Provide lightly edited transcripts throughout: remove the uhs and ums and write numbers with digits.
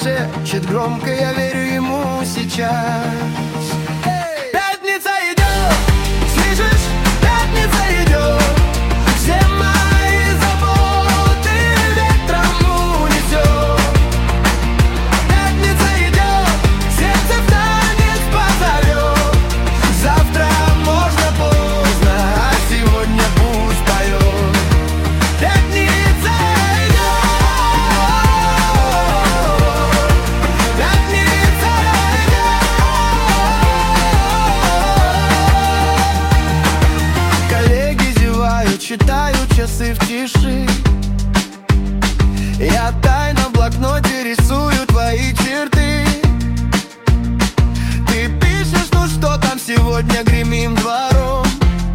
шепчет громко, я верю ему сейчас. Пятница идет, слышишь? Пятница идет. Все мои заботы ветром унесет. Пятница идет, сердце в танец позовет. Завтра можно поздно, а сегодня пусть поет. Пятница идет. Пятница идет. Коллеги зевают, читают часы в тиши. Я тайно в блокноте рисую твои черты. Ты пишешь, ну что там сегодня, гремим двором.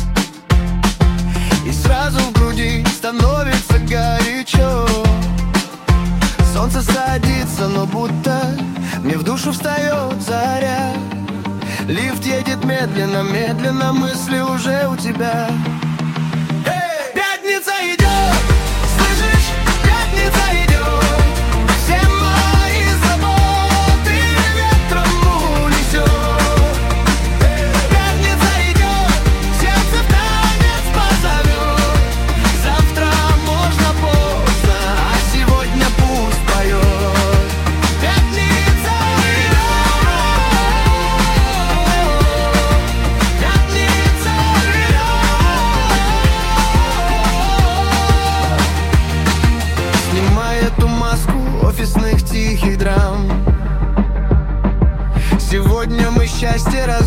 И сразу в груди становится горячо. Солнце садится, но будто мне в душу встает заря. Лифт едет медленно, медленно, мысли уже у тебя. Пятница идет, слышишь? Пятница идет. Все мои заботы ветром унесет. Пятница идет, сердце в танец позовет. Завтра можно поздно, а сегодня пусть поет. Пятница идет. Пятница идет. Снимай эту маску офисных тихих драм. Сегодня мы счастье